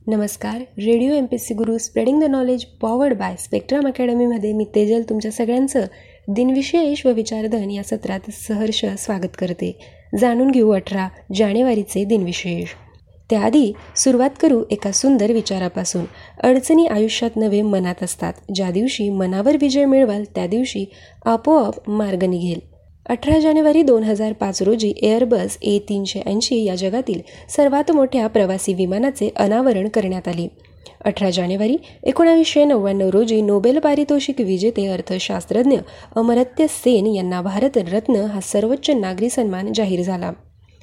नमस्कार. Radio MPSC Guru spreading the knowledge powered by Spectrum अकॅडमीमध्ये मी तेजल तुमच्या सगळ्यांचं दिनविशेष व विचारधन या सत्रात सहर्ष स्वागत करते. जाणून घेऊ 18 जानेवारीचे दिनविशेष. त्याआधी सुरुवात करू एका सुंदर विचारापासून. अडचणी आयुष्यात नव्हे मनात असतात. ज्या दिवशी मनावर विजय मिळवाल त्या दिवशी आपोआप मार्ग निघेल. 18 जानेवारी 2005 रोजी एअरबस A380 या जगातील सर्वात मोठ्या प्रवासी विमानाचे अनावरण करण्यात आले. 18 जानेवारी 1999 रोजी नोबेल पारितोषिक विजेते अर्थशास्त्रज्ञ अमर्त्य सेन यांना भारतरत्न हा सर्वोच्च नागरी सन्मान जाहीर झाला.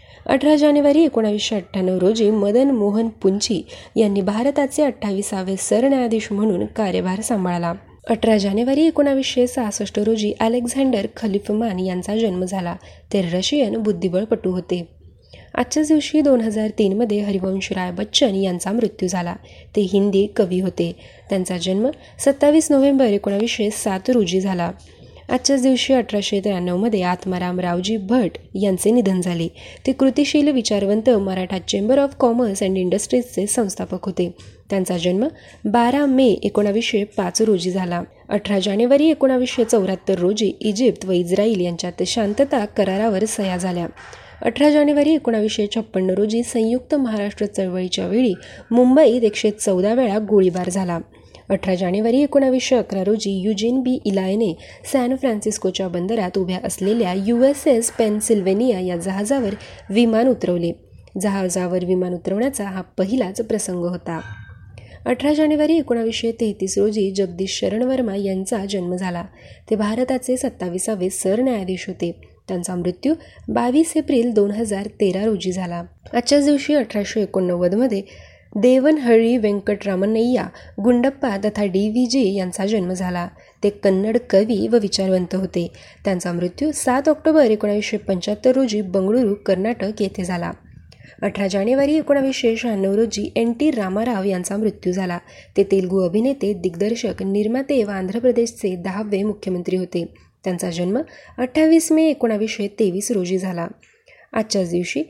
18 जानेवारी 1998 रोजी मदन मोहन पुंची यांनी भारताचे 28वे सरन्यायाधीश म्हणून कार्यभार सांभाळला. 18 जानेवारी 1966 रोजी अलेक्झांडर खलिफमान यांचा जन्म झाला. ते रशियन बुद्धिबळपटू होते. आजच्याच दिवशी 2003 हरिवंशराय बच्चन यांचा मृत्यू झाला. ते हिंदी कवी होते. त्यांचा जन्म 27 नोव्हेंबर 1907 रोजी झाला. आजच्याच दिवशी 1893 आत्माराम रावजी भट यांचे निधन झाले. ते कृतिशील विचारवंत Maratha chamber of commerce and इंडस्ट्रीजचे संस्थापक होते. त्यांचा जन्म 12 मे 1905 रोजी झाला. 18 जानेवारी 1974 रोजी इजिप्त व इस्रायल यांच्यात शांतता करारावर सह्या झाल्या. 18 जानेवारी 1956 रोजी संयुक्त महाराष्ट्र चळवळीच्या वेळी मुंबईत 114 वेळा गोळीबार झाला. 18 जानेवारी 1911 रोजी युजीन बी इलायने सॅन फ्रान्सिस्कोच्या बंदरात उभ्या असलेल्या USS पेनसिल्व्हेनिया या जहाजावर विमान उतरवले. जहाजावर विमान उतरवण्याचा हा पहिलाच प्रसंग होता. 18 जानेवारी 1933 रोजी जगदीश शरण वर्मा यांचा जन्म झाला. ते भारताचे 27वे सरन्यायाधीश होते. त्यांचा मृत्यू 22 एप्रिल 2013 रोजी झाला. आजच्याच दिवशी 1889 देवनहळ्ळी व्यंकटरामनय्या गुंडप्पा तथा DVG यांचा जन्म झाला. ते कन्नड कवी व विचारवंत होते. त्यांचा मृत्यू 7 ऑक्टोबर 1975 रोजी बंगळुरू, कर्नाटक येथे झाला. 18 जानेवारी 1996 रोजी NT रामाराव यांचा मृत्यू झाला. ते तेलुगू अभिनेते, दिग्दर्शक, निर्माते व आंध्र प्रदेशचे 10वे मुख्यमंत्री होते. त्यांचा जन्म 28 मे 1923 रोजी झाला. आजच्याच दिवशी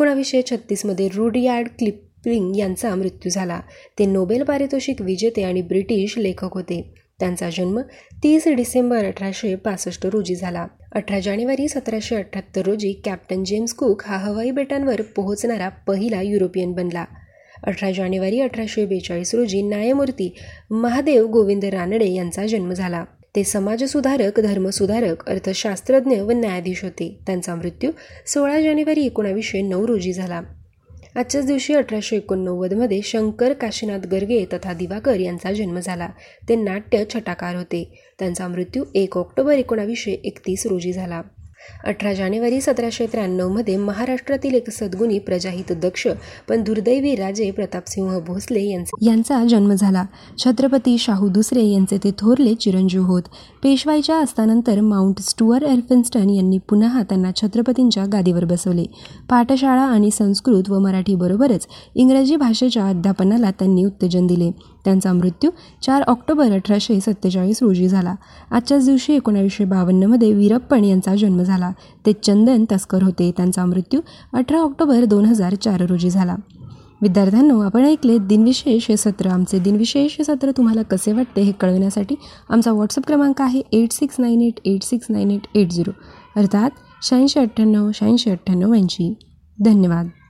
1936 रुडयार्ड किपलिंग यांचा मृत्यू झाला. ते नोबेल पारितोषिक विजेते आणि ब्रिटिश लेखक होते. त्यांचा जन्म 30 डिसेंबर 1865 रोजी झाला. 18 जानेवारी 1778 रोजी कॅप्टन जेम्स कुक हा हवाई बेटांवर पोहोचणारा पहिला युरोपियन बनला. 18 जानेवारी 1842 रोजी न्यायमूर्ती महादेव गोविंद रानडे यांचा जन्म झाला. ते समाजसुधारक, धर्मसुधारक, अर्थशास्त्रज्ञ व न्यायाधीश होते. त्यांचा मृत्यू 16 जानेवारी 1909 रोजी झाला. आजच्याच दिवशी 1889 शंकर काशीनाथ गर्गे तथा दिवाकर यांचा जन्म झाला. ते नाट्य छटाकार होते. त्यांचा मृत्यू 1 ऑक्टोबर 1931 रोजी झाला. 18 जानेवारी 1793 महाराष्ट्रातील एक सद्गुणी, प्रजाहित दक्ष पण दुर्दैवी राजे प्रतापसिंह भोसले यांचा जन्म झाला. छत्रपती शाहू दुसरे यांचे ते थोरले चिरंजीव होत. पेशवाईच्या अस्तानंतर माउंट स्टुअर्ट एल्फिन्स्टन यांनी पुन्हा त्यांना छत्रपतींच्या गादीवर बसवले. पाठशाळा आणि संस्कृत व मराठी बरोबरच इंग्रजी भाषेच्या अध्यापनाला त्यांनी उत्तेजन दिले. त्यांचा मृत्यू 4 ऑक्टोबर 1847 रोजी झाला. आजच्याच दिवशी 1952 वीरप्पन यांचा जन्म झाला. ते चंदन तस्कर होते. त्यांचा मृत्यू 18 ऑक्टोबर 2004 रोजी झाला. विद्यार्थ्यांनो, आपण ऐकले दिनविशेष हे सत्र. आमचे दिनविशेष हे सत्र तुम्हाला कसे वाटते हे कळविण्यासाठी आमचा व्हॉट्सअप क्रमांक आहे 8698869880 अर्थात 8698 869880. धन्यवाद.